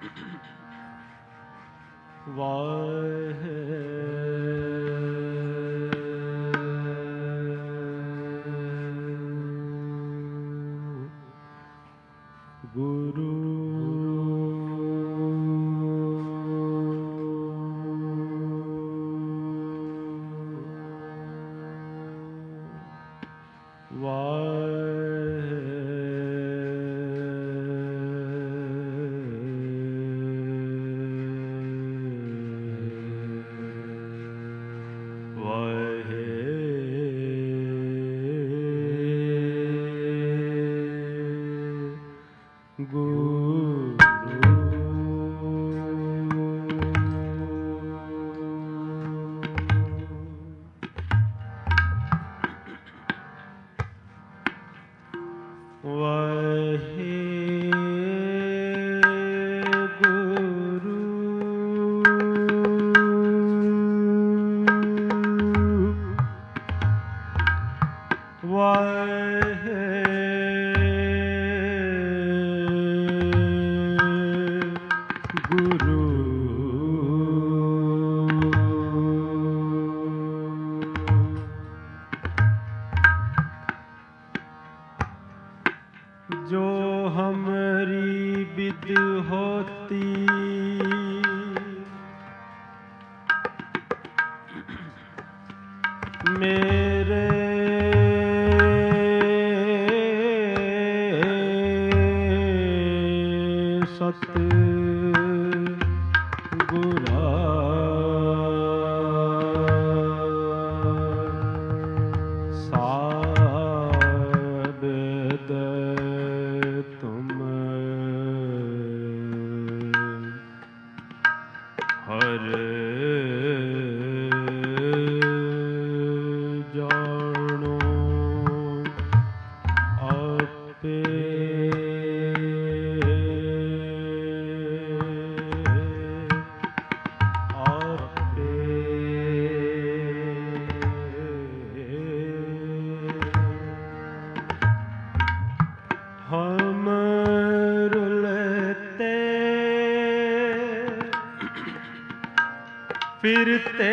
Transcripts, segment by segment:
फिरते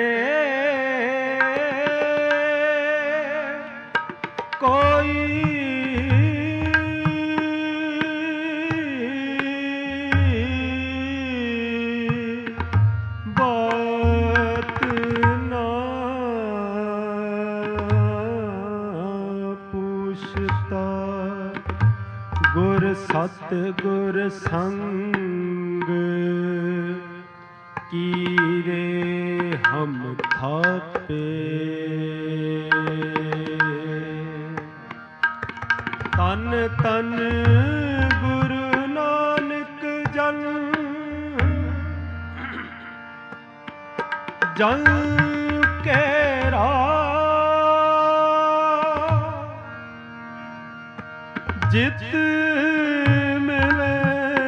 कोई बात ना पूछता। गुर सत गुर संग कीरे हम थापे। तन तन गुरु नानक जन जन केरा जित मिले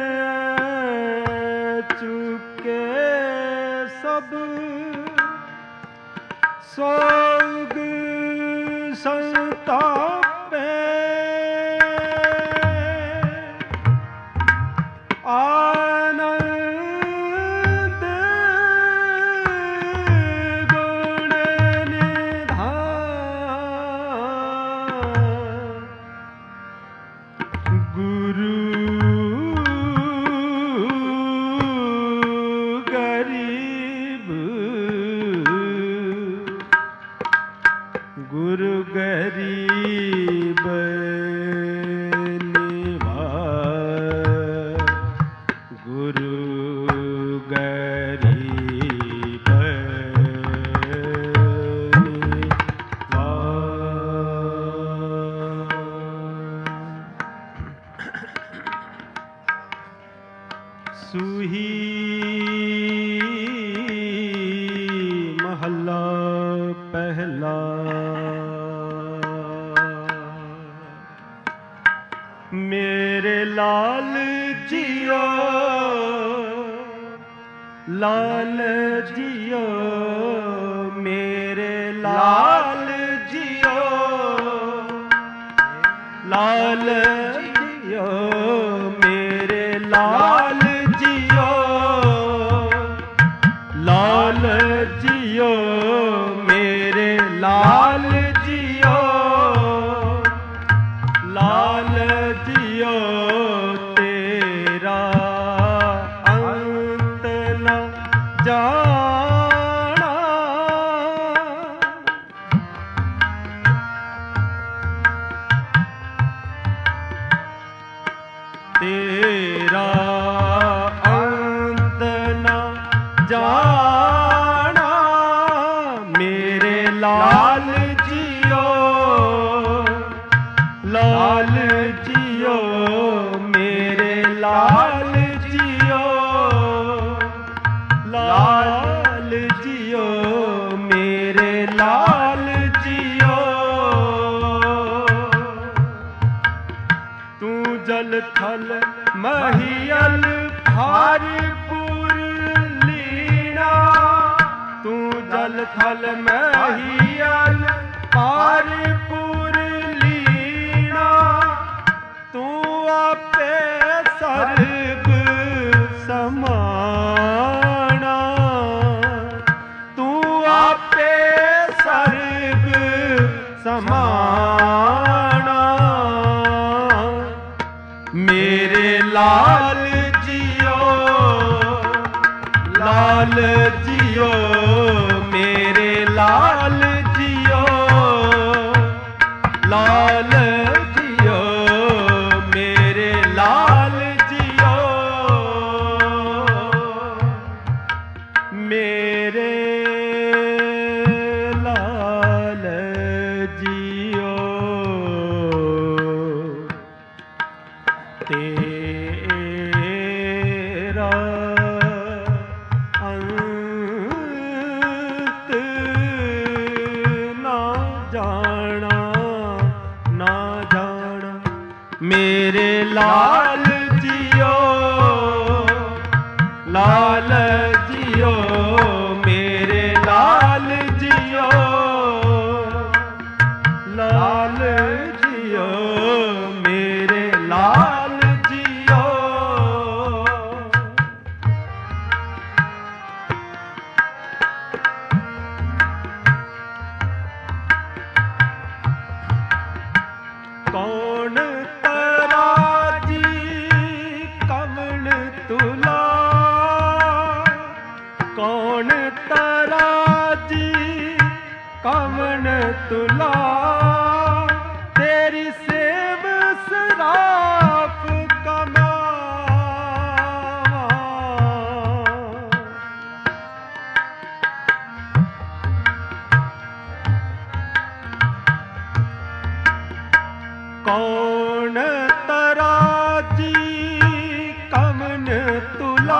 चुके सब सोग संतापे। आनंद गुण निधान गुरु गरीब गुरु गरीब निवार गुरु गरीब सूही महला पहला। मेरे लाल जियो लाल जियो मेरे लाल जियो लाल जियो मेरे लाल जियो लाल जियो, लाल जियो, मेरे लाल जियो। तू जल थल महियल हरिपुर लीना, तू जल थल महियल हरिपुर लीना। तू आपे सर्ब समाना, तू आपे सर्ब समाना। मेरे लाल जियो, लाल जियो, मेरे लाल जियो, लाल जियो, मेरे लाल जियो। मेरे लाल जियो, तेरा अंत ना जाना, ना जाना। मेरे लाल जियो, लाल जियो, मेरे लाल जियो, लाल जियो, मेरे लाल जियो। कौन तराजी कमन तुला, कौन तराजी कमन तुला। तेरी सेव सराफ कमावा, कौन तराजी कमन तुला,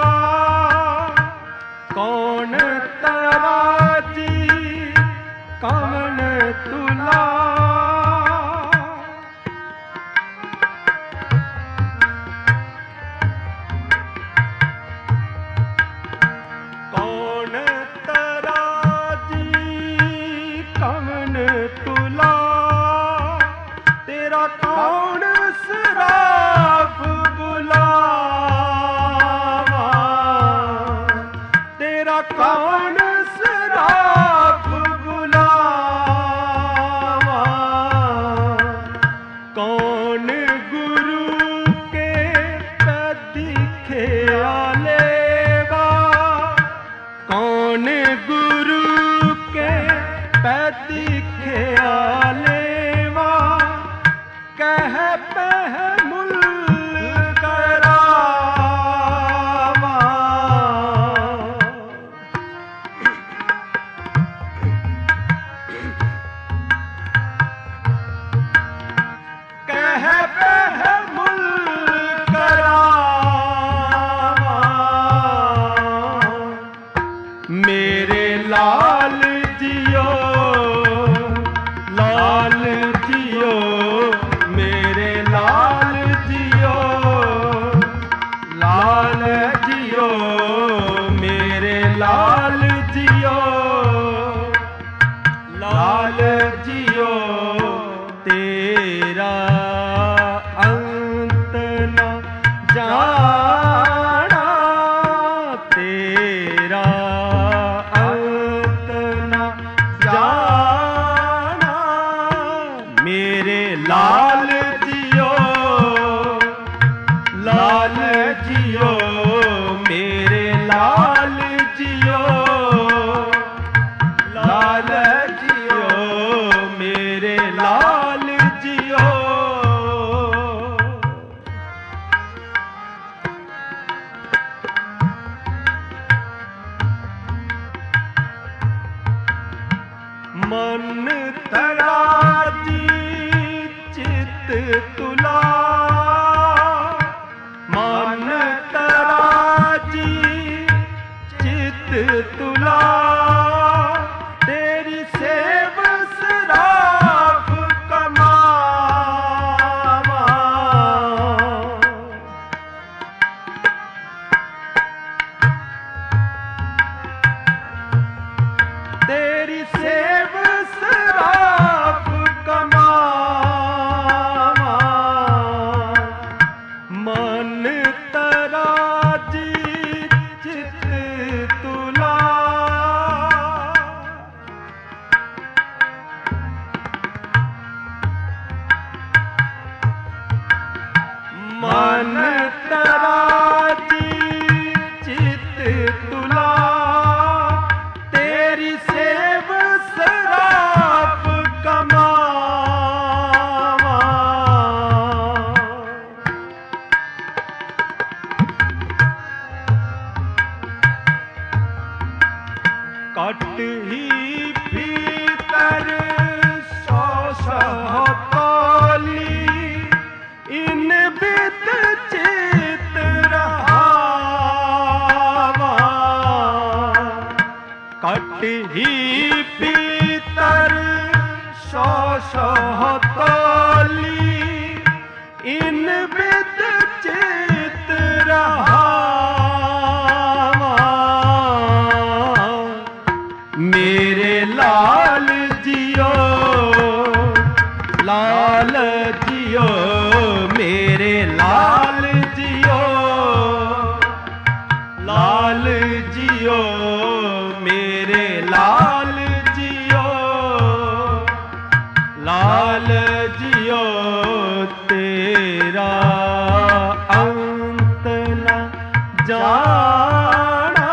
कौन तराजी कमन तुला। कौन तराजी कमन तुला, तेरा कौन सराफ बुलावा, तेरा कौन सराफ बुलावा। कौन गुरु के दिखे आलेवा, कौन गुरु के दिखे आलेवा। कह पह मुल करावा, कह पह मुल करावा। मेरे लाल जियो, लाल जियो, मेरे लाल जियो, लाल जियो, मेरे लाल जियो, लाल जियो। तेरा अंत न जाना, तेरा अंत न जाना। मेरे लाल जियो, लाल जियो, मेरे लाल जियो, लाल जियो, मेरे लाल जियो। मन तराजी चित तुला, कट ही भीतर सौ सौ तोली, इन बिद चित रहावा। कट ही भीतर सौ सौ तोली, इन बिद चित रहावा। मेरे लाल जियो, लाल जियो, मेरे लाल जियो, लाल जियो, मेरे लाल जियो, लाल जियो। तेरा अंत न जाना,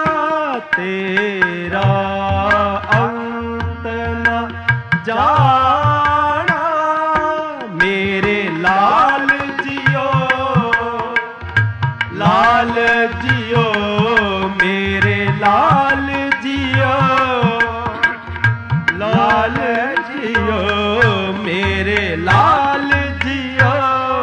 तेरा अंत न जाना। मेरे लाल जियो, लाल जियो, मेरे लाल जियो, लाल जियो, मेरे लाल जियो।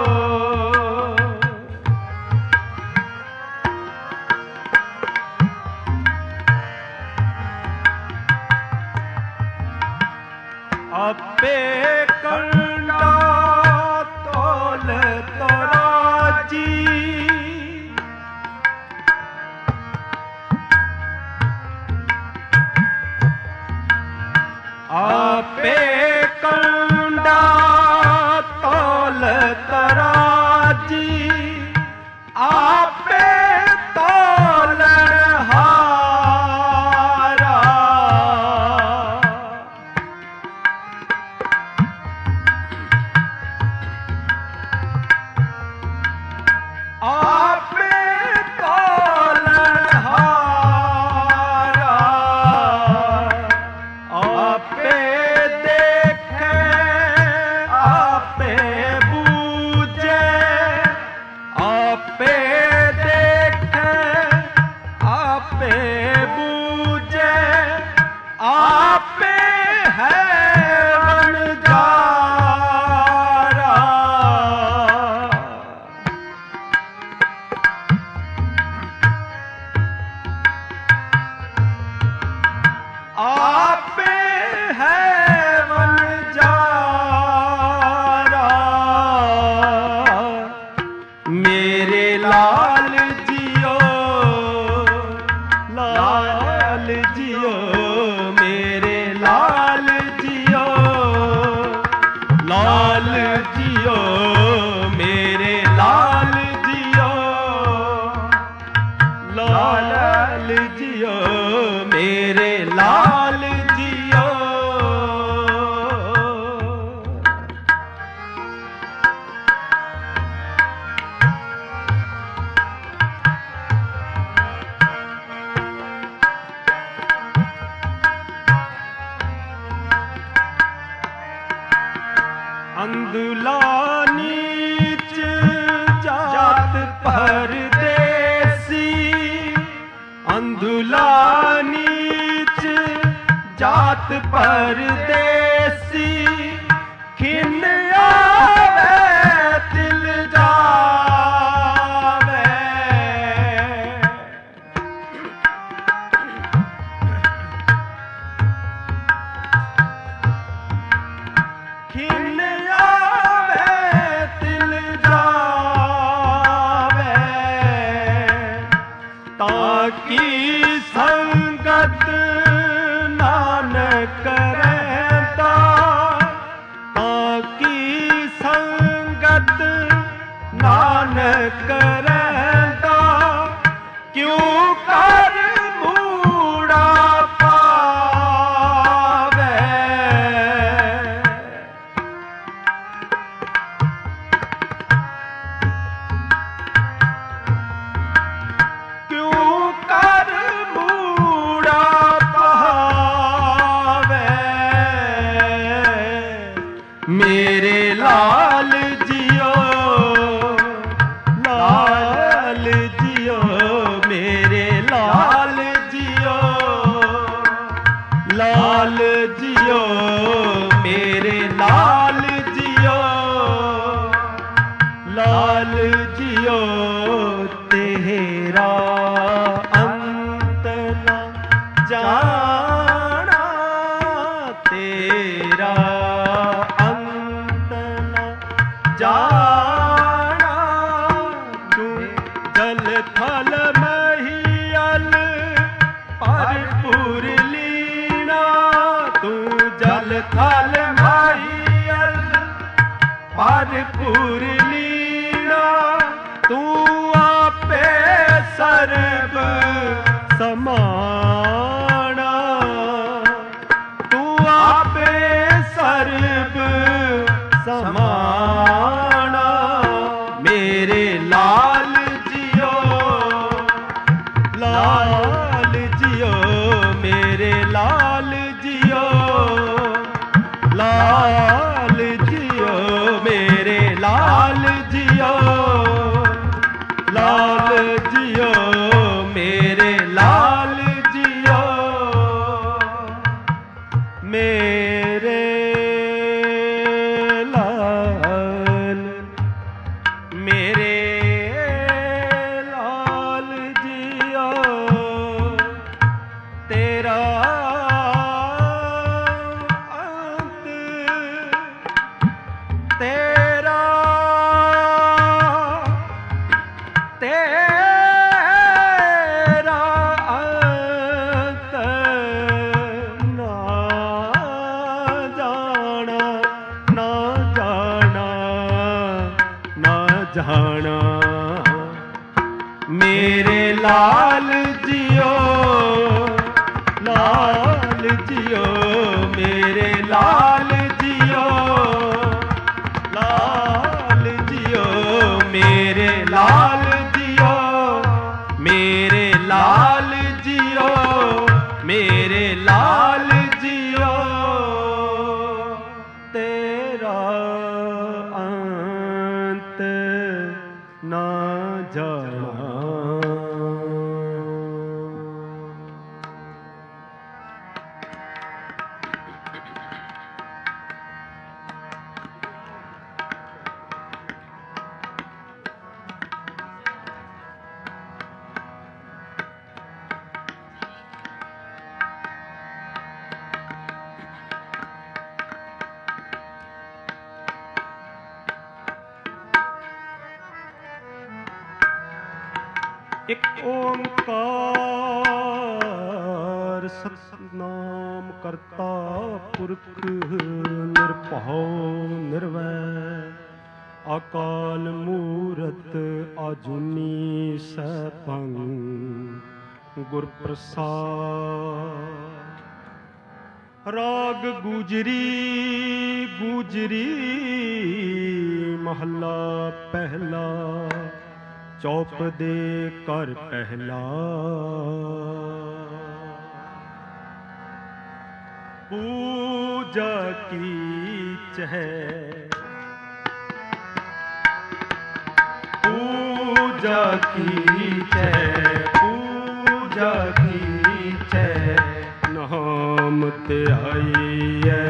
अपे कंडा तोल तराजी, आपे कंडा तोल तराजी, आपे तोल हारा। आपे तोल हारा, आपे देखे, आपे बूझे, आपे देखे, आपे बूझे, आपे है वनजारा। आपे है वनजारा। मेरे लाल जियो, लाल जियो, मेरे लाल जियो, लाल जियो, मेरे लाल जियो, लाल जियो, मेरे लाल जियो। अंधुला नीच जात परदेसी, अंधुला नीच जात परदेसी। खिन आवे दिल जावे, खिन आवे दिल जावे। ताकि संगत नानक रहता, ताकि संगत नानक रहता। क्यों कर मूड़ा पावे, क्यों कर मूड़ा पावे। मेरे लाल जियो, लाल जियो, मेरे लाल जियो, तेरा अंत न जाना, तेरा अंत न जाना। तू जल थल महियल भरपूर लीना, तू जल थल महियल भरपूर लीना। तू आपे सर्व समाना, तू आपे सर्व समाना। मेरे लाल जियो, लाल जियो, मेरे लाल जियो, लाल जियो, मेरे लाल जियो, लाल जियो, मेरे लाल जियो, मेरे लाल, मेरे लाल जियो। तेरा अंत, तेरा तेरा अंत ना जाना, ना जाना, ना जाना। मेरे लाल जियो, लाल जियो, मेरे लाल जियो, लाल जियो, मेरे लाल जियो, मेरे लाल जियो, मेरे लाल जियो। तेरा अंत ना जाना। एक ओंकार सतनाम करता पुरख निरभਉ निर्वैर अकाल मूरत आजुनी सैभं गुर प्रसाद। राग गुजरी गुजरी महला पहला चौप दे कर पहला। पूजा की चह, पूजा की चह, पूजा की चह नाम ते आई है।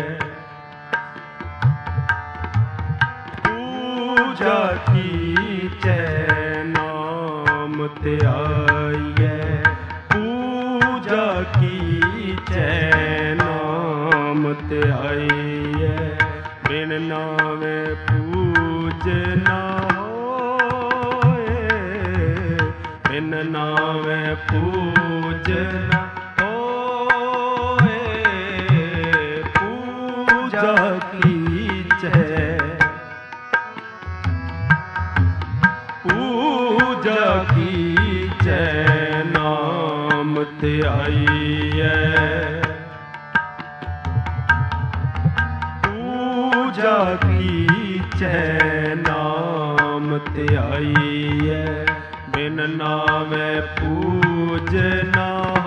पूजा की नाम ते आइए, पूजा की नाम ते आइए। बिन नामे पूजना होए, बिन नामे पूजना होए। पूजा की पूजा की नाम ते आइए। पूजा की नाम ते आइए। बिन नामे पूजना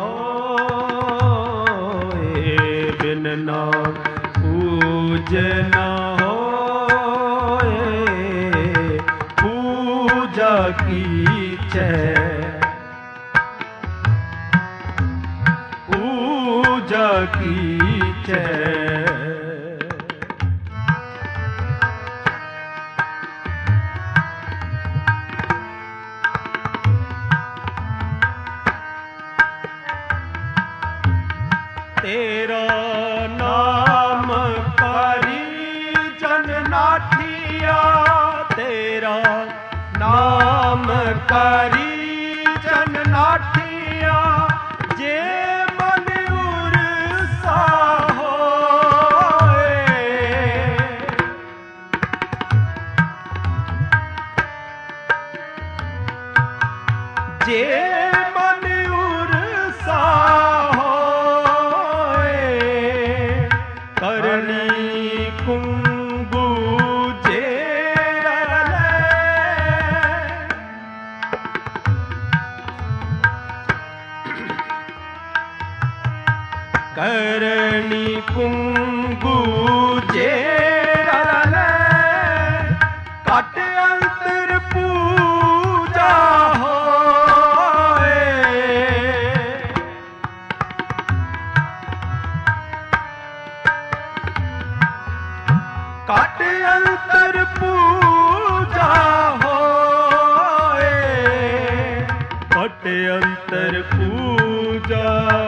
होए, बिन नाम पूजना होए। पूजा की पूजा की ਕਰੀ ਜਨ ਨਾਠੀਆਂ ਜੇ ਮਨ ਉਰਸਾ ਹੋਏ। ਜੇ ਮਨ ਉਰਸਾ ਹੋਏ ਕਰਨੀ ਕੁੰਗੂ ਕਰਨੀ ਕੁੰਗੂ ਜੇਰਾ ਲੈ ਘਟ ਅੰਤਰ ਪੂਜਾ ਹੋਏ। ਘਟ ਅੰਤਰ ਪੂਜਾ ਹੋਏ। ਘਟ ਅੰਤਰ ਪੂਜਾ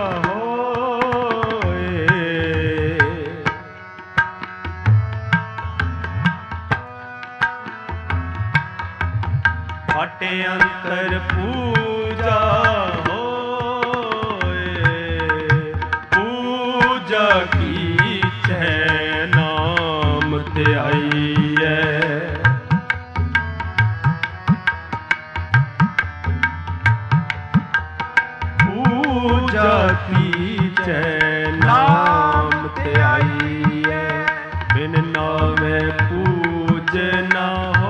ਘਟ ਅੰਤਰ ਪੂਜਾ ਹੋਏ। ਪੂਜਾ ਕੀਚੈ ਨਾਮ ਧਿਆਈਐ। ਪੂਜਾ ਕੀਚੈ ਨਾਮ ਧਿਆਈਐ। ਬਿਨ ਨਾਮੈ ਪੂਜਨਾ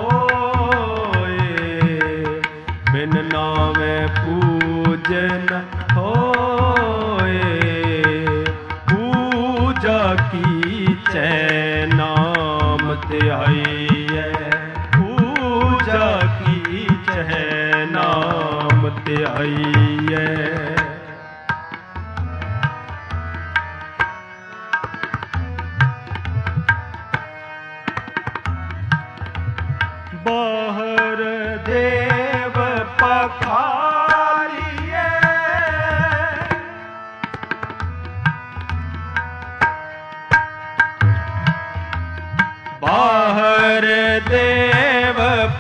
ਬਿਨ ਨਾਮੈ ਪੂਜਨ ਹੋਏ। ਪੂਜਾ ਕੀਚੈ ਨਾਮ ਧਿਆਈਐ। ਪੂਜਾ ਕੀਚੈ ਨਾਮ ਧਿਆਈਐ। ਬਾਹਰ ਦੇਵ ਪਖਾਲੀਏ। ਬਾਹਰ ਦੇਵ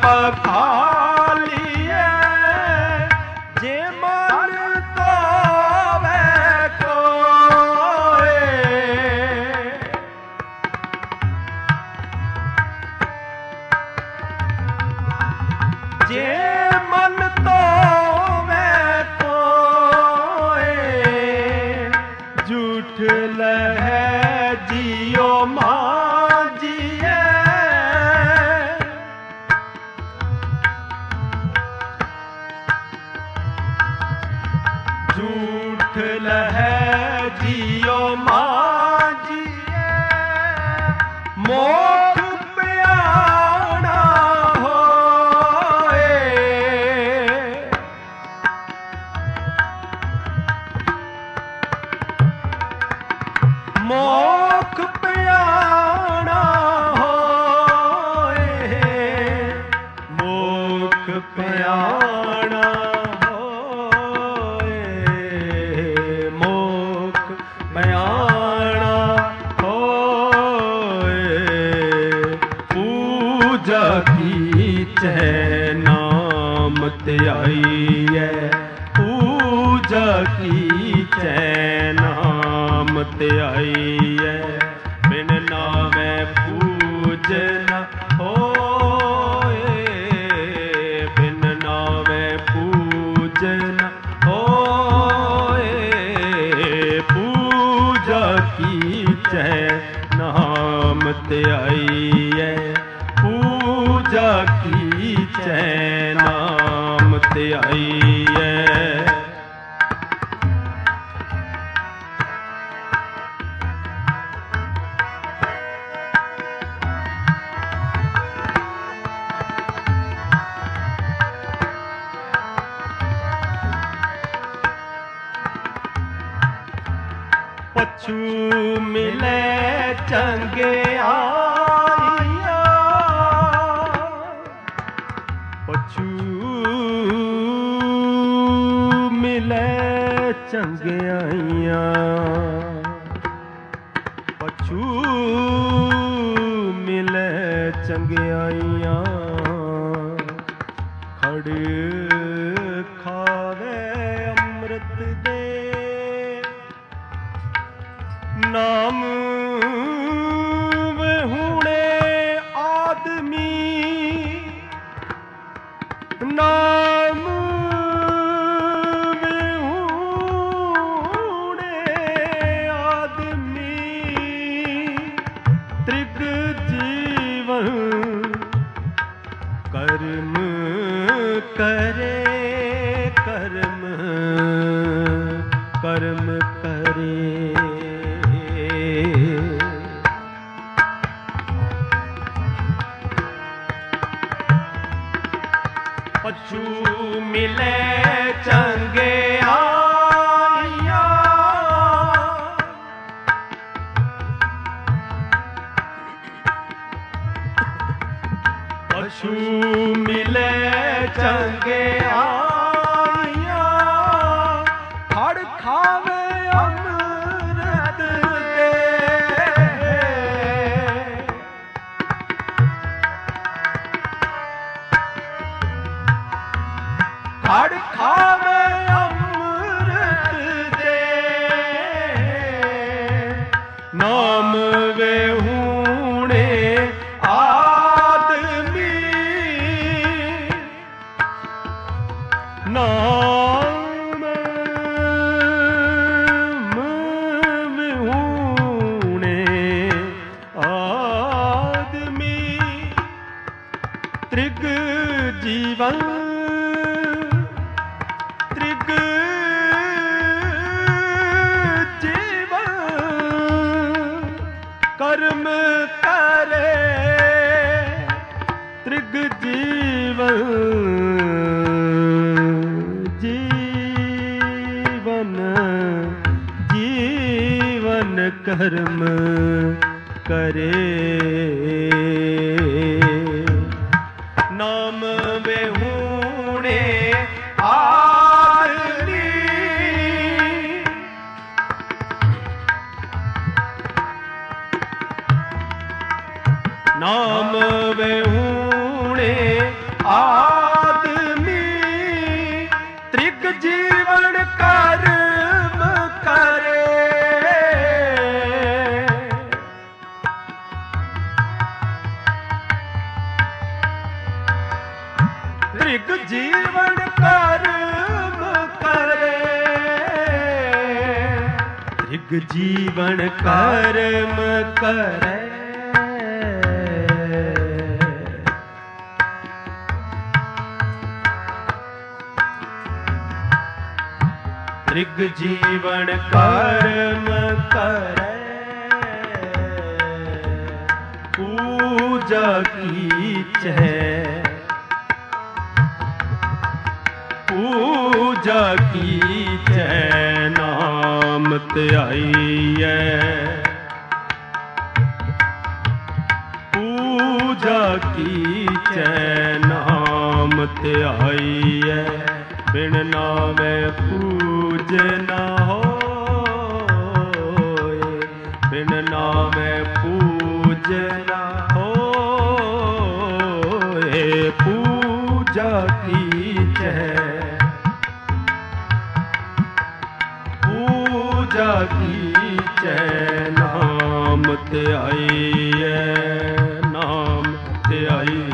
ਪਖਾਲੀਏ। ਜੇ ਮਨ ਧੋਵੈ ਕੋਏ। ਜੇ ਮਨ ਧੋਵੈ ਕੋਏ। ਝੂਠ ਲਹੈ ਜੀਉ ਮਾਂਜੀਐ। ਝੂਠ ਲਹੈ ਜੀਉ ਮਾਂਜੀਐ। ਮੋਖ ਪਿਆਣਾ ਹੋਏ। ਮੋਖ ਪਿਆਣਾ ਹੋਏ। ਮੋਖ ਪਿਆਣਾ ਹੋਏ। ਮੋਖ ਪਿਆਣਾ ਹੋਏ। ਪੂਜਾ ਕੀਚੈ ਨਾਮ ਧਿਆਈਐ। ਪੂਜਾ ਕੀਚੈ ਨਾਮ ਧਿਆਈਐ। ਬਿਨ ਨਾਮੈ ਪੂਜਨ ਹੋਏ। ਬਿਨ ਨਾਮੈ ਪੂਜਨ ਹੋਏ। ਪੂਜਾ ਕੀਚੈ ਨਾਮ ਧਿਆਈਐ। ਪੂਜਾ ਕੀਚੈ ਨਾਮ ਧਿਆਈਐ। ਪਛੂ ਮਿਲੇ ਚੰਗਿਆਈਆਂ। ਪਛੂ ਮਿਲੇ ਚੰਗਿਆਈਆਂ। ਪਛੂ ਮਿਲੇ ਚੰਗਿਆਈਆਂ। ਖੜ करे कर्म कर्म करे। पशु मिले चंगे आइया, पशु मिले चंगे आइया, हड़ खावे अमृत दे। हड़ खावे अमृत दे, नाम वे हूणे आदमी, नाम वे हूणे आदमी। त्रिग जीवन कर्म करे, त्रिग जीवन जीवन जीवन कर्म करे। नाम वे हूणे आदमी, नाम वे हूणे आदमी। त्रिग जीवन कर्म करे, त्रिग जीवन कर्म करे, त्रिग जीवन कर्म करे। त्रिग जीवन कर्म करे, पूजा कीचै, पूजा कीचै नाम ध्याइयै। पूजा कीचै नाम ध्याइयै, बिन नामे पूजना होए, बिन नामे पूजना होए। पूजा कीचै, पूजा कीचै नाम ध्याइयै, नाम ध्याइयै।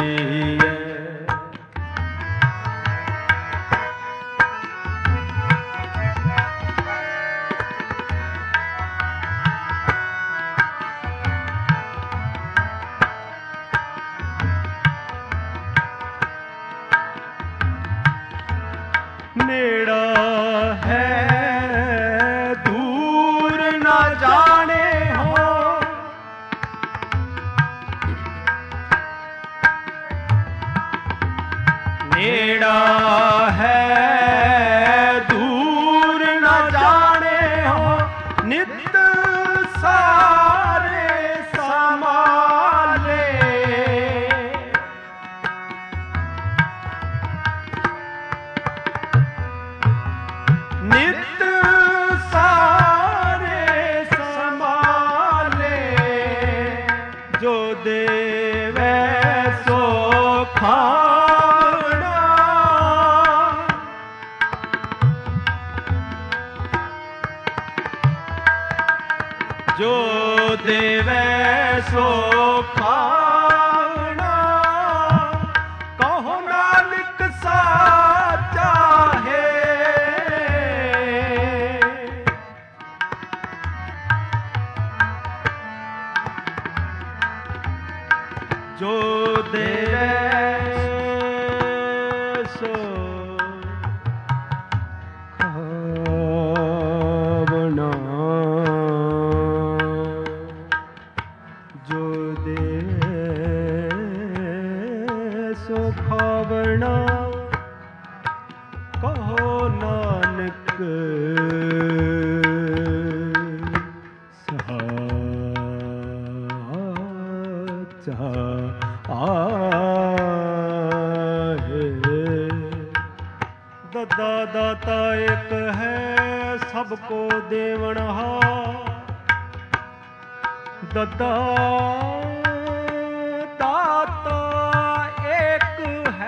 नेड़ा है दूर न जाने हो, नेड़ा है दूर न जाने हो। नित सारे समाले, नित सारे समाले। जो देवे सो खाना, जो देवे सो खाना। कहो नानक साचा है, जो देवे सो दद्दा दाता एक है सबको देवनहार, दद्दा दाता एक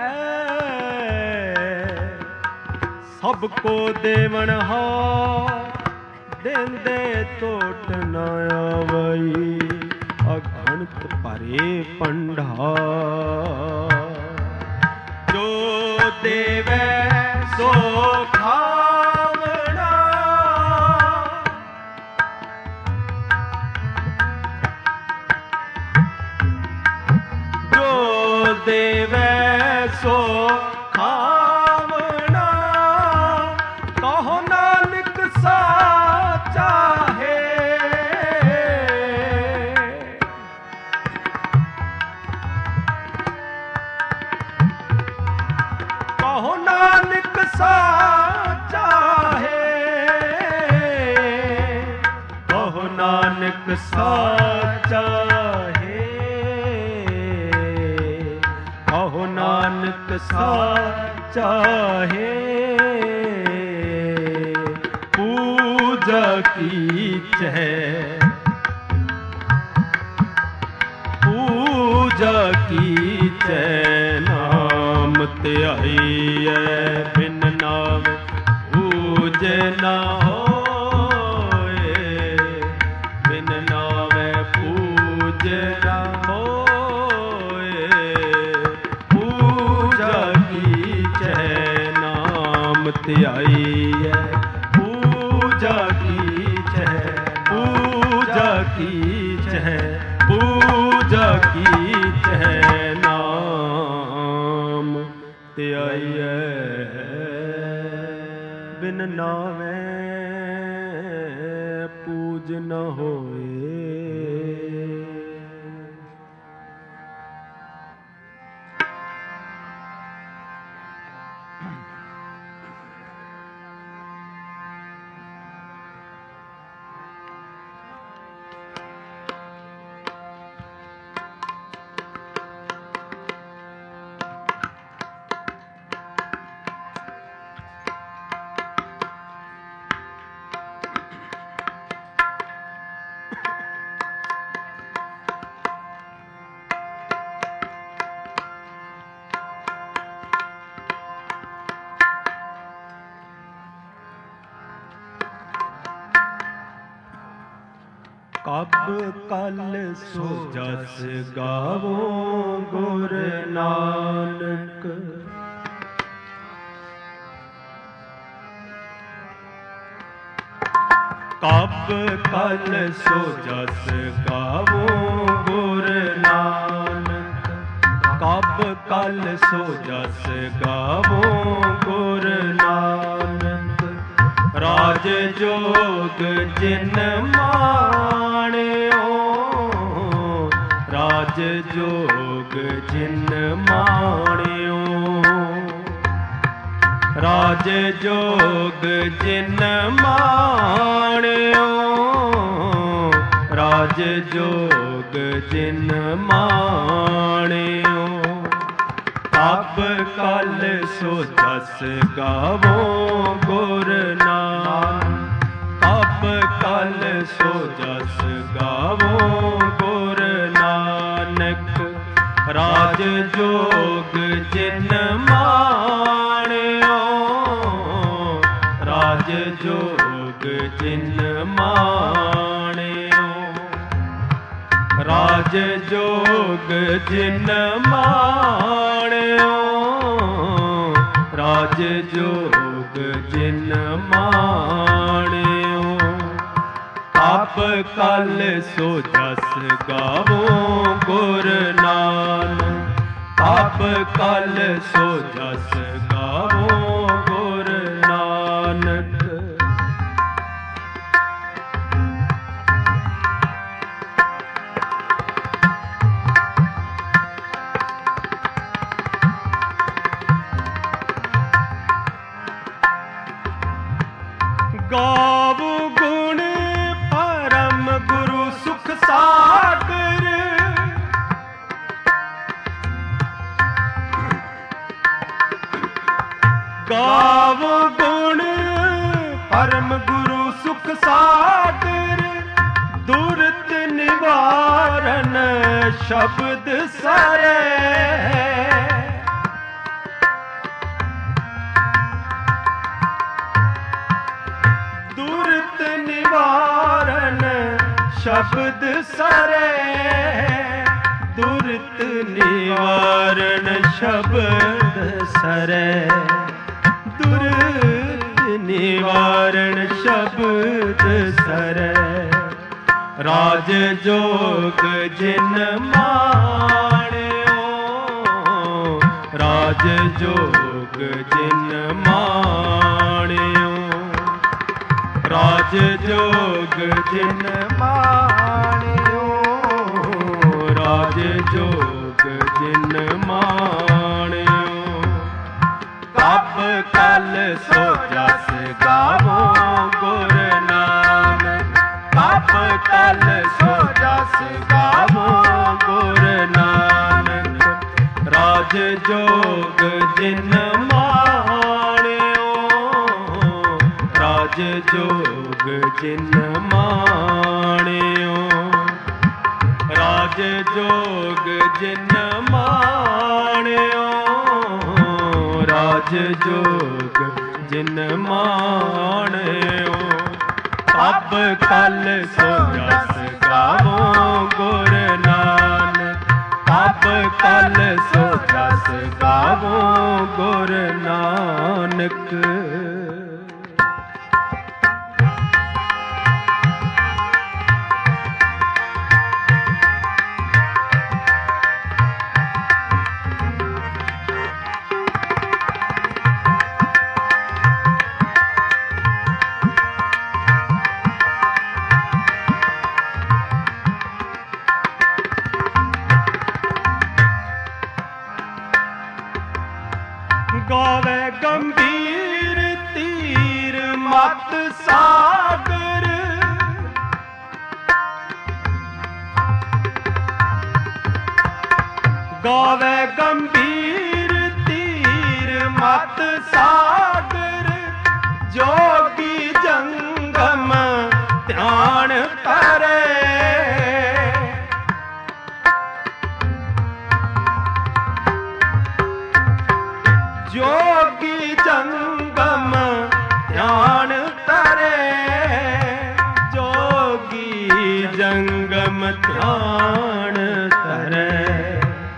है सबको देवनहार, देंदे टोट न आवई अगणित परे पंडार। जो देवे सो खावना, जो देवे सो खावना, कहो नानक साचा है। कहो नानक साचा है, कहो नानक साचा है, कहो नानक साचा है। पूजा कीचै, पूजा कीचै नाम त्याइए, बिन नाम पूज न होए, बिन नाम पूज न होए। पूजा कीचै नाम त्याइए, पूजा कीचै, पूजा कीचै, पूजा कीचै नाम त्याइए, बिन नावे पूज न होए। कब कल सो जस गावो गुर नानक, कब कल सो जस गावो गुर नानक, कब कल सो जस गावो गुर नानक। राज जोग जिन माणियो, राज जोग जिन माणियो, राज जोग जिन माणियो, राज जोग जिन माणियो। कब कल सो जस गावो गुर नानक, कब कल सो जस गावो गुर नानक। राज जोग जिन माणियो, राज जोग जिन माणियो, राज जोग जिन माणियो, राज जोग जिन माणियो। कब कल सो जस गावो गुर नानक, कब कल सो जस गावो गुर नानक। ਗਾਵ ਗੁਣ ਪਰਮ ਗੁਰੂ ਸੁਖ ਸਾਗਰ, ਗਾਵ ਗੁਣ ਪਰਮ ਗੁਰੂ ਸੁਖ ਸਾਗਰ, ਦੁਰਤ ਨਿਵਾਰਨ ਸ਼ਬਦ ਸਰੇ। ਦੁਰਤ ਨਿਵਾਰਨ ਸ਼ਬਦ ਸਰੇ, ਦੁਰਤ ਨਿਵਾਰਨ ਸ਼ਬਦ ਸਰੇ, ਦੁਰਤ ਨਿਵਾਰਨ ਸ਼ਬਦ ਸਰੇ। ਰਾਜ ਜੋਗ ਜਿਨ ਮਾਣਿਓ, ਰਾਜ ਜੋਗ ਜਿਨ ਮਾਣਿਓ, ਰਾਜ ਜੋਗ ਜਿਨ ਮਾਣਿਓ, ਰਾਜ ਜੋਗ ਜਿਨ ਮਾਣਿਓ। ਕਬ ਕਲ ਸੋ ਜਸ ਗਾਵੋ ਗੁਰ ਨਾਨਕ, ਕਬ ਕਲ ਸੋ ਜਸ ਗਾਵੋ ਗੁਰ ਨਾਨਕ। ਰਾਜ ਜੋਗ ਜਿਨ ਮਾਣਿਓ, ਰਾਜ ਜੋਗ ਜਿਨ ਮਾਣਿਓ, ਰਾਜ ਜੋਗ ਜਿਨ ਮਾਣਿਓ, ਰਾਜ ਜੋਗ ਜਿਨ ਮਾਣਿਓ। ਕਬ ਕਲ ਸੋ ਜਸ ਗਾਵੋ ਗੁਰ ਨਾਨਕ, ਕਬ ਕਲ ਸੋ ਜਸ ਗਾਵੋ ਗੁਰ ਨਾਨਕ। ਗਾਵੇ ਗੰਭੀਰ ਤੀਰ ਮਤ ਸਾਗਰ, ਗਾਵੇ ਗੰਭੀਰ ਤੀਰ ਮਤ ਸਾਗਰ, ਜੋਗੀ ਜੰਗਮ ਧਿਆਨ ਕਰੇ। ਜੋਗੀ ਜੰਗਮ ਧਿਆਨ ਧਰੇ, ਜੋਗੀ ਜੰਗਮ ਧਿਆਨ ਧਰੇ,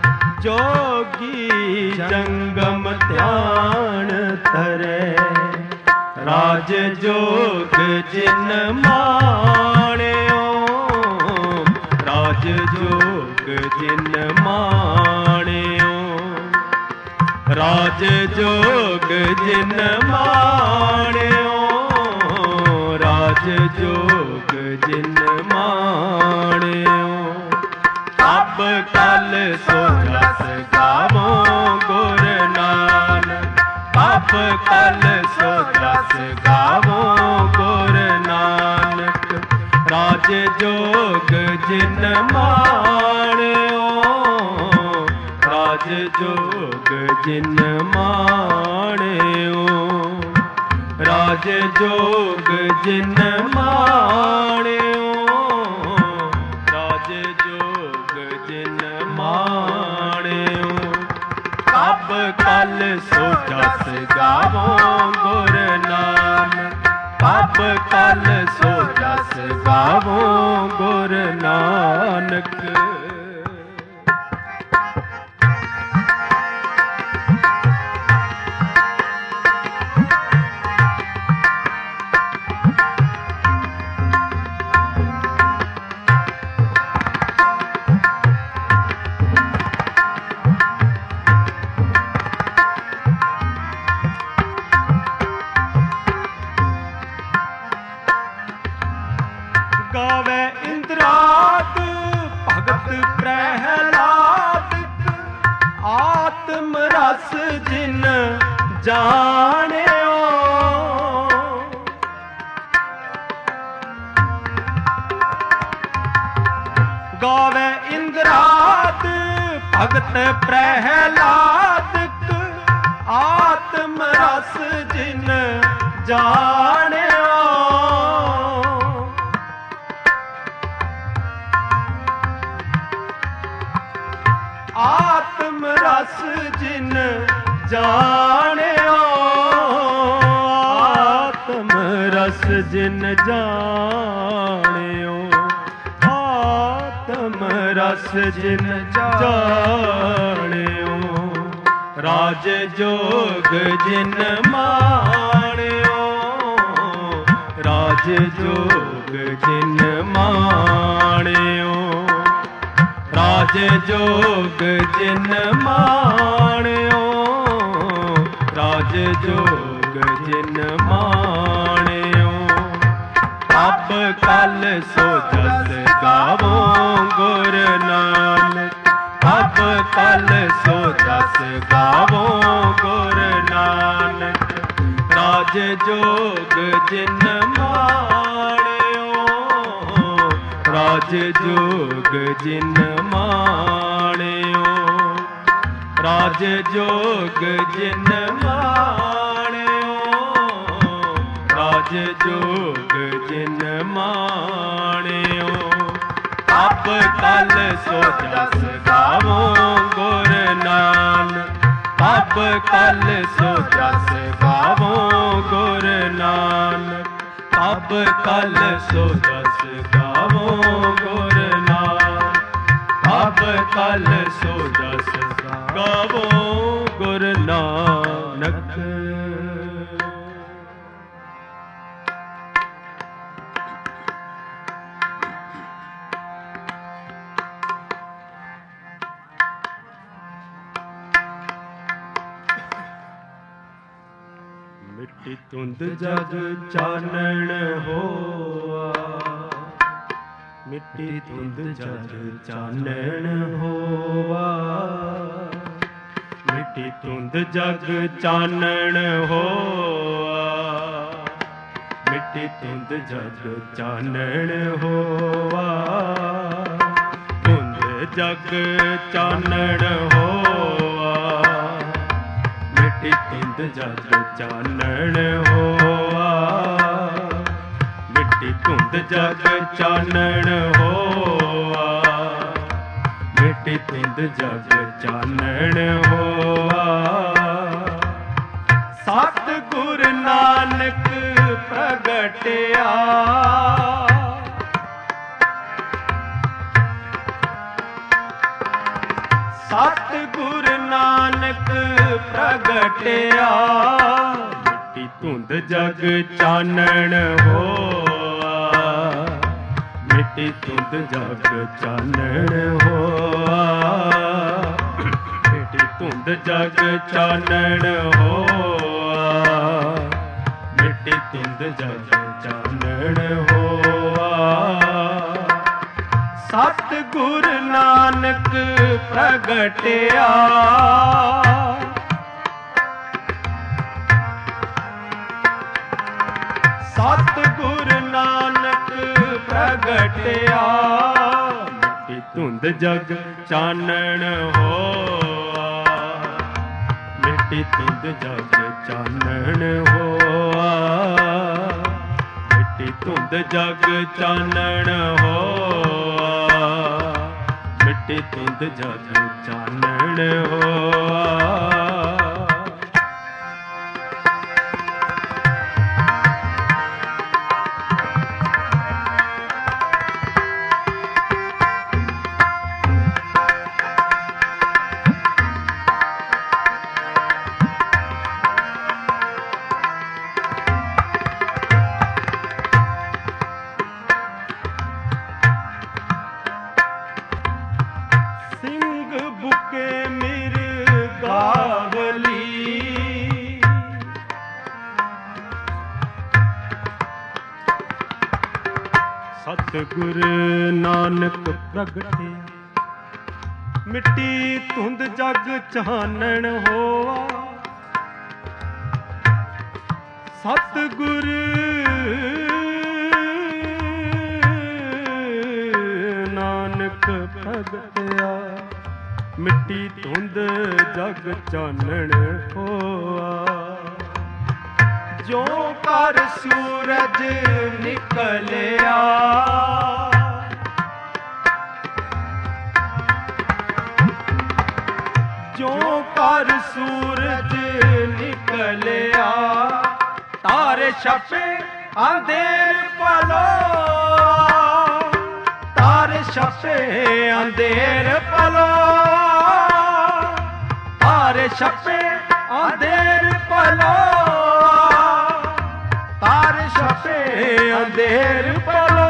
ਜੋਗੀ ਜੰਗਮ ਧਿਆਨ ਧਰੇ। ਰਾਜ ਜੋਗ ਜਿਨ ਮਾਣਿਓ, ਰਾਜ ਜੋਗ ਜਿਨ ਮਾਣਿਓ, ਰਾਜ ਜੋਗ ਜਿਨ ਮਾਣਿਓ, ਰਾਜ ਜੋਗ ਜਿਨ ਮਾਣਿਓ। ਕਬ ਕਲ ਸੋ ਜਸ ਗਾਵੋ ਗੁਰ ਨਾਨਕ, ਕਬ ਕਲ ਸੋ ਜਸ ਗਾਵੋ ਗੁਰ ਨਾਨਕ। ਰਾਜ ਜੋਗ ਜਿਨ ਮਾਣਿਓ, ਰਾਜ ਜੋਗ ਜਿਨ ਮਾਣਿਓ, ਰਾਜ ਜੋਗ ਜਿਨ ਮਾਣਿਓ, ਰਾਜ ਜੋਗ ਜਿਨ ਮਾਣਿਓ। ਕਬ ਕਲ ਸੋ ਜਸ ਗਾਵੋ ਗੁਰ ਨਾਨਕ, ਕਬ ਕਲ ਸੋ ਜਸ ਗਾਵੋ ਗੁਰ ਨਾਨਕ। ਗਾਵੇ ਇੰਦਰਾਦ ਭਗਤ ਪ੍ਰਹਿਲਾਦ, ਆਤਮ ਰਸ ਜਿਨ ਜਾਣਿਓ, ਭਗਤ ਪ੍ਰਹਿਲਾਦਿਕ ਆਤਮ ਰਸ ਜਿਨ ਜਾਣਿਓ। ਆਤਮ ਰਸ ਜਿਨ ਜਾਣਿਓ। ਆਤਮ ਰਸ ਜਿਨ ਜਾਣਿਓ। ਆਤਮ ਰਸ ਜਿਨ ਜਾਣਿਓ। ਰਾਜ ਜੋਗ ਜਿਨ ਮਾਣਿਓ। ਰਾਜ ਜੋਗ ਜਿਨ ਮਾਣਿਓ। ਰਾਜ ਜੋਗ ਜਿਨ ਮਾਣਿਓ। ਰਾਜ ਜੋਗ ਜਿਨ ਮਾਣਿਓ। ਅਬ ਕਲ ਸੋ ਜਸ ਗਾਵੋ ਗੁਰ ਨਾਨਕ। ਅਬ ਕਲ ਸੋ ਜਸ ਗਾਵੋ ਗੁਰ ਨਾਨਕ। ਰਾਜ ਜੋਗ ਜਿਨ ਮਾਣਿਓ। ਰਾਜ ਜੋਗ ਜਿਨ ਮਾਣਿਓ। ਰਾਜ ਜੋਗ ਜਿਨ ਮਾਣਿਓ। ਰਾਜ ਜੋਗ ਜਿਨ ਮਾਣਿਓ। ਅਬ ਕਲ ਸੋ ਜਸ ਗਾਵੋ ਗੁਰ ਨਾਨਕ। ਅਬ ਕਲ ਸੋ ਜਸ ਗਾਵੋ ਗੁਰ ਨਾਨਕ। ਅਬ ਕਲ ਸੋ ਜਸ ਗਾਵੋ ਗੁਰ ਨਾਨਕ। ਅਬ ਕਲ ਸੋ ਜਸ ਗਾਵੋ ਗੁਰ ਨਾਨਕ। ਮਿੱਟੀ ਧੁੰਦ ਜਗ ਚਾਨਣ ਹੋਆ। ਮਿੱਟੀ ਧੁੰਦ ਜਗ ਚਾਨਣ ਹੋਆ। ਮਿੱਟੀ ਧੁੰਦ ਜਗ ਚਾਨਣ ਹੋਆ। ਮਿੱਟੀ ਧੁੰਦ ਜਗ ਚਾਨਣ ਹੋਆ। ਧੁੰਦ ਜਗ ਚਾਨਣ ਹੋਆ। ਮਿੱਟੀ ਧੁੰਦ ਜਗ ਚਾਨਣ ਹੋਆ। ਮਿੱਟੀ ਧੁੰਦ ਜਗ ਚਾਨਣ ਹੋਆ। ਮਿੱਟੀ ਧੁੰਦ ਜਗ ਚਾਨਣ ਹੋਆ। ਸਤਿਗੁਰ ਨਾਨਕ ਪ੍ਰਗਟਿਆ। ਸਤਿਗੁਰ ਨਾਨਕ ਪ੍ਰਗਟਿਆ। ਮਿੱਟੀ ਧੁੰਦ ਜਗ ਚਾਨਣ ਹੋਆ। ਮਿੱਟੀ ਧੁੰਦ ਜਗ ਚਾਨਣ ਹੋਆ। ਮਿੱਟੀ ਧੁੰਦ ਜਗ ਚਾਨਣ ਹੋਆ। ਮਿੱਟੀ ਧੁੰਦ ਜਗ ਚਾਨਣ ਹੋਆ। ਸਤਿਗੁਰ ਨਾਨਕ ਪ੍ਰਗਟਿਆ। ਸਤਿਗੁਰ ਨਾਨਕ ਪ੍ਰਗਟਿਆ। ਮਿੱਟੀ ਧੁੰਦ ਜਗ ਚਾਨਣ ਹੋਆ। ਮਿੱਟੀ ਧੁੰਦ ਜਗ ਚਾਨਣ ਹੋਆ। ਮਿੱਟੀ ਧੁੰਦ ਜਗ ਚਾਨਣ ਹੋਆ। ਮਿੱਟੀ ਧੁੰਦ ਜਗ ਚਾਨਣ ਹੋਆ। ਸਤਿਗੁਰ ਨਾਨਕ ਪ੍ਰਗਟਿਆ। ਮਿੱਟੀ ਧੁੰਦ ਜਗ ਚਾਨਣ ਹੋਆ। ਸਤਿਗੁਰ ਨਾਨਕ ਪ੍ਰਗਟਿਆ। ਮਿੱਟੀ ਧੁੰਦ ਜਗ ਚਾਨਣ ਹੋਆ। ਜੋ ਕਰ ਸੂਰਜ ਨਿਕਲਿਆ, ਜੋ ਕਰ ਸੂਰਜ ਨਿਕਲਿਆ, ਤਾਰੇ ਛਪੇ ਅੰਧੇਰ ਪਲੋ, ਤਾਰੇ ਛਪੇ ਅੰਧੇਰ ਪਲੋ, ਤਾਰੇ ਛਪੇ ਅੰਧੇਰ ਪਲੋ, ਤਾਰੇ ਛਪੇ ਅੰਧੇਰ ਪਲੋ।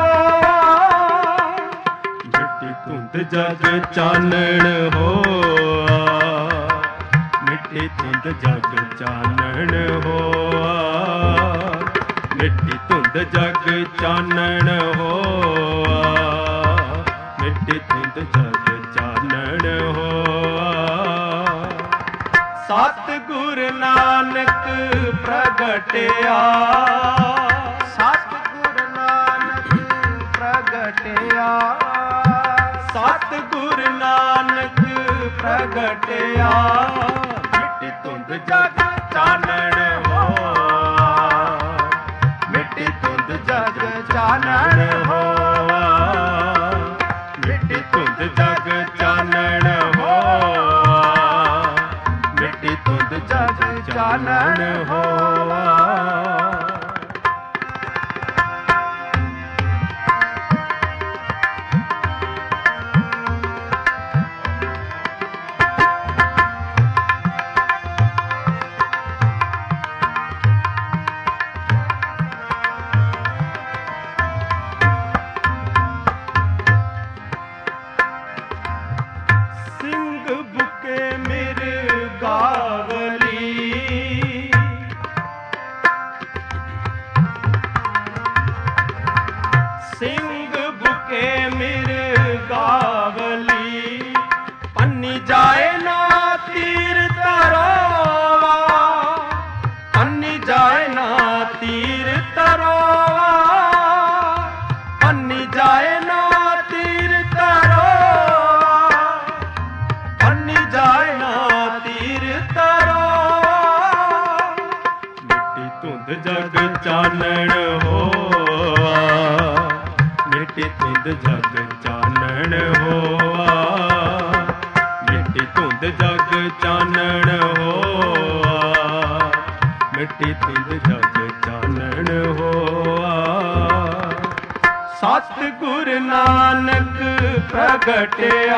ਮਿੱਟੀ ਧੁੰਦ ਜਗ ਚਾਨਣ ਹੋਆ, ਮਿੱਟੀ ਧੁੰਦ ਜਗ ਚਾਨਣ ਹੋਆ, ਮਿੱਟੀ ਧੁੰਦ ਜਗ ਚਾਨਣ ਹੋਆ, ਮਿੱਟੀ ਧੁੰਦ ਜਗ ਚਾਨਣ ਹੋਆ। ਸਤਿਗੁਰ ਨਾਨਕ ਪ੍ਰਗਟਿਆ, ਸਤਿਗੁਰ ਨਾਨਕ ਪ੍ਰਗਟਿਆ, ਸਤਿਗੁਰ ਨਾਨਕ ਪ੍ਰਗਟਿਆ। ਮਿੱਟੀ ਧੁੰਦ ਜਗ ਚਾਨਣ ਹੋਆ, ਮਿੱਟੀ ਧੁੰਦ ਜਗ ਚਾਨਣ ਹੋਆ, ਮਿੱਟੀ ਧੁੰਦ ਜਗ ਚਾਨਣ ਹੋਆ, ਮਿੱਟੀ ਧੁੰਦ ਜਗ ਚਾਨਣ ਹੋਆ। ਸਿੰਘ ਬੁਕੇ ਮਿਰਗਾਵਲੀ, ਪੰਨੀ ਜਾਏ ਨਾ ਤੀਰ ਤਰੋਵਾ, ਪੰਨੀ ਜਾਏ ਨਾ ਤੀਰ ਤਰੋਵਾ, ਪੰਨੀ ਜਾਏ ਨਾ ਤੀਰ ਤਰੋਵਾ, ਪੰਨੀ ਜਾਏ ਨਾ ਤੀਰ ਤਰੋਵਾ। ਮਿੱਟੀ ਧੁੰਦ ਜਗ ਚਾਨਣ ਹੋਆ, ਮਿੱਟੀ ਧੁੰਦ ਜਗ ਚਾਨਣ ਹੋਆ, ਮਿੱਟੀ ਧੁੰਦ ਜਗ ਚਾਨਣ ਹੋਆ, ਮਿੱਟੀ ਧੁੰਦ ਜਗ ਚਾਨਣ ਹੋਆ। ਸਤਿਗੁਰ ਨਾਨਕ ਪ੍ਰਗਟਿਆ,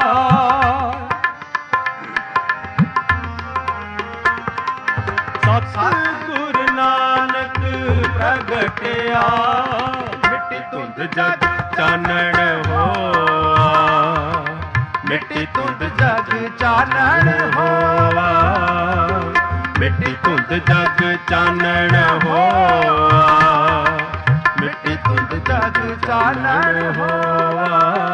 ਸਤਿਗੁਰ ਨਾਨਕ ਪ੍ਰਗਟਿਆ। ਮਿੱਟੀ ਧੁੰਦ ਜਗ ਚਾਨਣ ਹੋਆ, ਮਿੱਟੀ ਧੁੰਦ ਜਗ ਚਾਨਣ ਹੋਆ, ਮਿੱਟੀ ਧੁੰਦ ਜਗ ਚਾਨਣ ਹੋਆ, ਮਿੱਟੀ ਧੁੰਦ ਜਗ ਚਾਨਣ ਹੋਆ।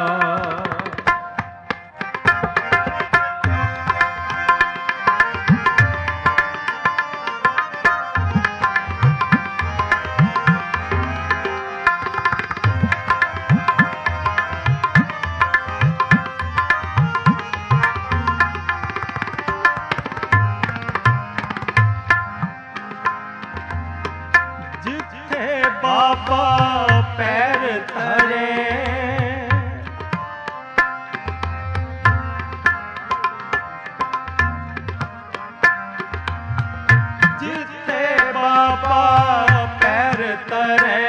ਜਿੱਥੇ ਬਾਬਾ ਪੈਰ ਧਰੇ, ਜਿੱਥੇ ਬਾਬਾ ਪੈਰ ਧਰੇ,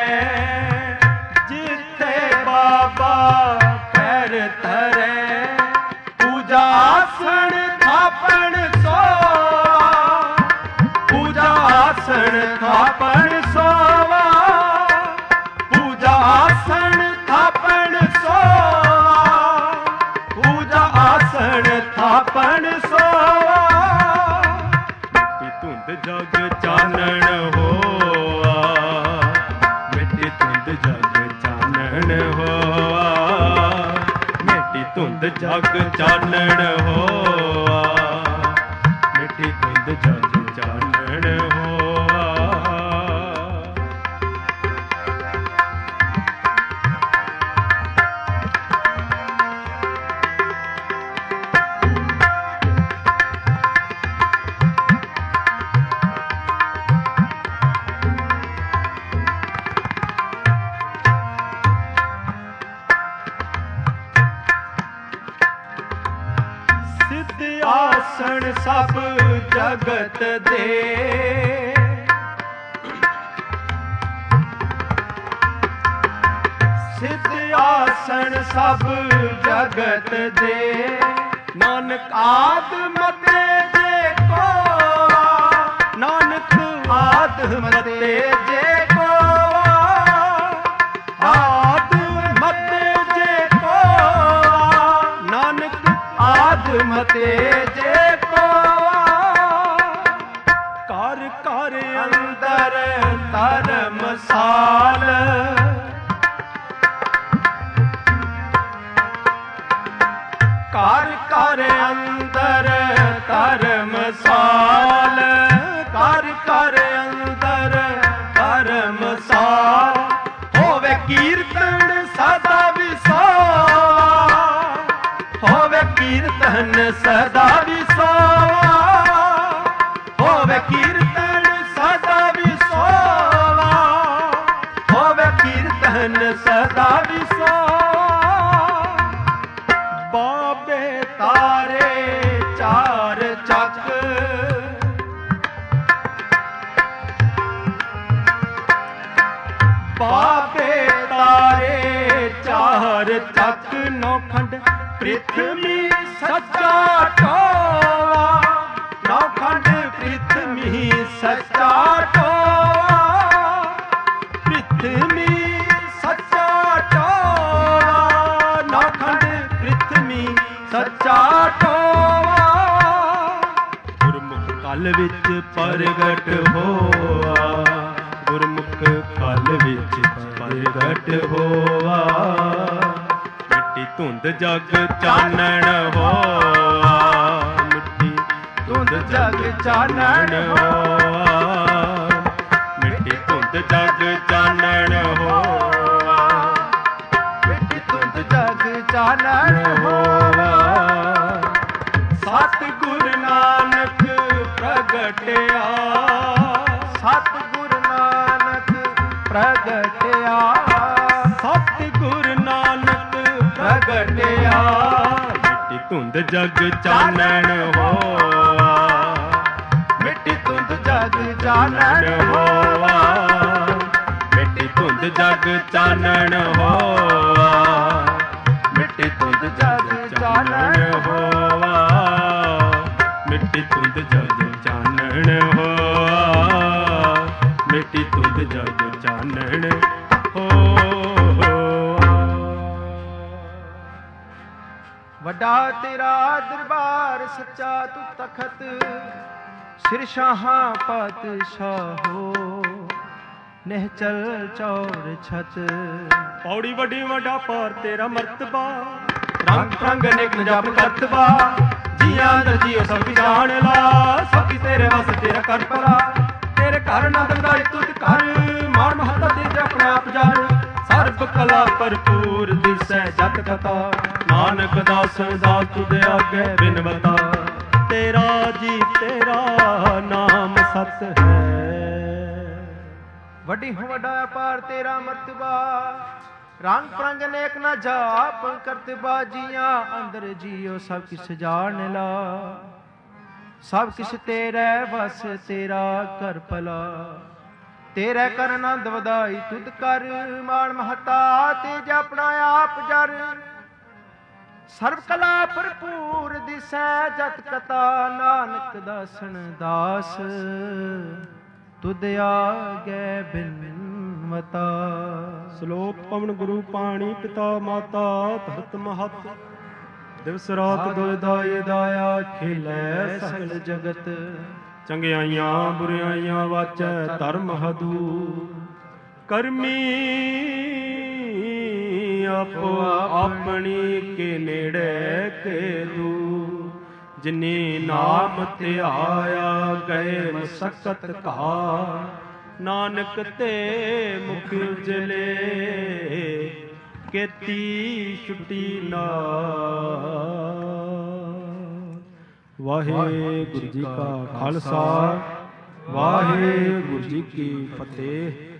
ਜਿੱਥੇ ਬਾਬਾ ਪੈਰ ਧਰੇ, ਪੂਜਾ ਆਸਣ ਥਾਪਣ ਸੋਵਾ, ਪੂਜਾ ਆਸਣ ਥਾਪਣ ਸੋਵਾ, ਪੂਜਾ ਆਸਣ ਥਾਪਣ ਸੋਵਾ, ਪੂਜਾ ਆਸਣ ਥਾਪਣ ਸੋਵਾ। ਮਿੱਟੀ ਧੁੰਦ ਜਗ ਚਾਨਣ ਹੋਆ, ਮਿੱਟੀ ਧੁੰਦ ਜਗ ਚਾਨਣ ਹੋਆ, ਮਿੱਟੀ ਧੁੰਦ ਜਗ ਚਾਨਣ ਹੋਆ, ਮਿੱਟੀ ਧੁੰਦ ਜਗ ਚਾਨਣ ਹੋਆ। ਸਭ ਜਗਤ ਦੇ। ਸਿੱਧ ਆਸਣ ਸਭ ਜਗਤ ਦੇ। ਨਾਨਕ ਆਦ ਮਤੇ ਜੇ ਕੋ, ਨਾਨਕ ਆਦ ਮਤੇ ਜੇ ਕੋ, ਆਦ ਮਤੇ ਜੇ ਕੋ, ਨਾਨਕ ਆਦ ਮਤੇ ਜੇ ਕੋ। ਘਰ ਘਰ ਅੰਦਰ ਧਰਮਸਾਲ, ਘਰ ਘਰ ਅੰਦਰ ਧਰਮਸਾਲ, ਘਰ ਘਰ ਅੰਦਰ ਧਰਮਸਾਲ। ਹੋਵੇ ਕੀਰਤਨ ਸਦਾ ਵਿਸਾਵਾ, ਹੋਵੇ ਕੀਰਤਨ ਸਦਾ ਵਿਸਾਵਾ, ਹੋਵੇ ਕੀਰਤਨ ਸਦਾ ਵਿਸਾਵਾ, ਹੋਵੇ ਕੀਰਤਨ ਸਦਾ ਵਿਸਾਵਾ। ਬਾਬੇ ਤਾਰੇ ਚਾਰ ਚੱਕ, ਬਾਬੇ ਤਾਰੇ ਚਾਰ ਚੱਕ। ਨੌਖੰਡ ਪ੍ਰਿਥਵੀ ਸੱਚਾ ਟੋਆ, ਨੌਖੰਡ ਪ੍ਰਿਥਵੀ ਸੱਚਾ ਟੋਆ, ਪ੍ਰਿਥਵੀ ਸੱਚਾ ਟੋਆ, ਨੌਖੰਡ ਪ੍ਰਿਥਵੀ ਸੱਚਾ ਟੋਆ। ਗੁਰਮੁਖ ਕਲ ਵਿੱਚ ਪ੍ਰਗਟ ਹੋਆ, ਗੁਰਮੁਖ ਕਲ ਵਿੱਚ ਪ੍ਰਗਟ ਹੋਆ। ਮਿੱਟੀ ਧੁੰਦ ਜਗ ਚਾਨਣ ਹੋਆ, ਮਿੱਟੀ ਧੁੰਦ ਜਗ ਚਾਨਣ ਹੋਆ, ਮਿੱਟੀ ਧੁੰਦ ਜਗ ਚਾਨਣ ਹੋਆ, ਮਿੱਟੀ ਧੁੰਦ ਜਗ ਚਾਨਣ ਹੋਆ। ਸਤਿਗੁਰ ਨਾਨਕ ਪ੍ਰਗਟਿਆ, ਸਤਿਗੁਰ ਨਾਨਕ ਪ੍ਰਗਟਿਆ, ਸਤਿਗੁਰ ਨਾਨਕ ਪ੍ਰਗਟਿਆ। ਮਿੱਟੀ ਧੁੰਦ ਜਗ ਚਾਨਣ ਹੋਆ, ਮਿੱਟੀ ਧੁੰਦ ਜਗ ਚਾਨਣ ਹੋਆ, ਮਿੱਟੀ ਧੁੰਦ ਜਗ ਚਾਨਣ ਹੋਆ, ਮਿੱਟੀ ਧੁੰਦ ਜਗ ਚਾਨਣ ਹੋਆ, ਮਿੱਟੀ ਧੁੰਦ ਜਗ ਚਾਨਣ ਹੋਆ, ਮਿੱਟੀ ਧੁੰਦ ਜਗ ਚਾਨਣ ਹੋਆ। ਵੱਡਾ ਤੇਰਾ ਦਰਬਾਰ ਸੱਚਾ ਤੂੰ ਤਖਤ, ਸਿਰ ਸ਼ਾਹਾਂ ਪਾਤਸ਼ਾਹੋ ਨਿਹਚਲ ਚੌਰ ਛਤ। ਪੌੜੀ ਵੱਡੀ ਵੱਡਾ ਪਾਰ ਤੇਰਾ ਮਰਤਬਾ, ਰੰਗ ਰੰਗ ਅਨੇਕ ਜਪ ਕਰਤਬਾ। ਜੀਆਂ ਅੰਦਰ ਜੀਓ ਸਭ ਕੀ ਜਾਣ ਲਾ, ਸਭ ਕੀ ਤੇਰੇ ਵਸ ਤੇਰਾ ਕਰ ਭਲਾ। ਤੇਰੇ ਘਰ ਨਾ ਦੰਦਾਈ ਤੁਧ ਕਰ, ਮਾਣ ਮਹੱਤਾ ਤੇਰੇ ਆਪਣੇ ਆਪ ਜਾਣ। ਸਰਬ ਕਲਾ ਭਰਪੂਰ ਦਿਸੈ ਜਤ ਕਥਾ, ਨਾਨਕ ਦਾਸ ਦਾ ਤੁਧ ਆਗੇ ਬਿਨਵਤਾ। ਤੇਰਾ ਜੀ ਤੇਰਾ ਨਾਮ ਸਤ ਹੈ, ਵੱਡੀ ਹੋ ਵੱਡਾ ਅਪਾਰ ਤੇਰਾ ਮਰਤਬਾ। ਰੰਗ ਪ੍ਰੰਗ ਅਨੇਕ ਨਾ ਜਾਪ ਕਰਤਬਾ। ਜੀਆਂ ਅੰਦਰ ਜੀਓ ਸਭ ਕਿਸ ਜਾਣ ਲਾ, ਸਭ ਕਿਸ ਤੇਰੇ ਵਸ ਤੇਰਾ ਕਰ ਭਲਾ। ਤੇਰੇ ਕਰ ਆਨੰਦ ਵਧਾਈ ਤੁਧ ਕਰ, ਮਾਣ ਮਹੱਤਾ ਤੇਜ ਆਪਣਾ ਆਪ ਜਰ। ਸਰਬ ਕਲਾ ਭਰਪੂਰ ਦਿਸੈ ਜਤ ਕਥਾ, ਨਾਨਕ ਦਾਸਨ ਦਾਸ ਤੁਧ ਆਗੇ ਬਿਨਵਤਾ। ਸ਼ਲੋਕ ਪਵਨ ਗੁਰੂ ਪਾਣੀ ਪਿਤਾ ਮਾਤਾ ਧਰਤ ਮਹਤ। ਦਿਵਸ ਰਾਤ ਦੁਇ ਦਾਇਆ ਖੇਲੇ ਸਗਲ ਜਗਤ। ਚੰਗਿਆਈਆਂ ਬੁਰਿਆਈਆਂ ਵਾਚੈ ਧਰਮ ਹਦੂ। ਕਰਮੀ ਆਪੋ ਆਪਣੀ ਕੇ ਨੇੜੇ ਕੇ ਦੂ। ਜਿਨੀ ਨਾਮ ਧਿਆਇਆ ਗਏ ਮਸਕਤ ਕਾ। ਨਾਨਕ ਤੇ ਮੁਖ ਉਜਲੇ ਕੀਤੀ ਛੁੱਟੀ ਨਾ। ਵਾਹਿਗੁਰੂ ਜੀ ਕਾ ਖਾਲਸਾ, ਵਾਹਿਗੁਰੂ ਜੀ ਕੀ ਫਤਿਹ।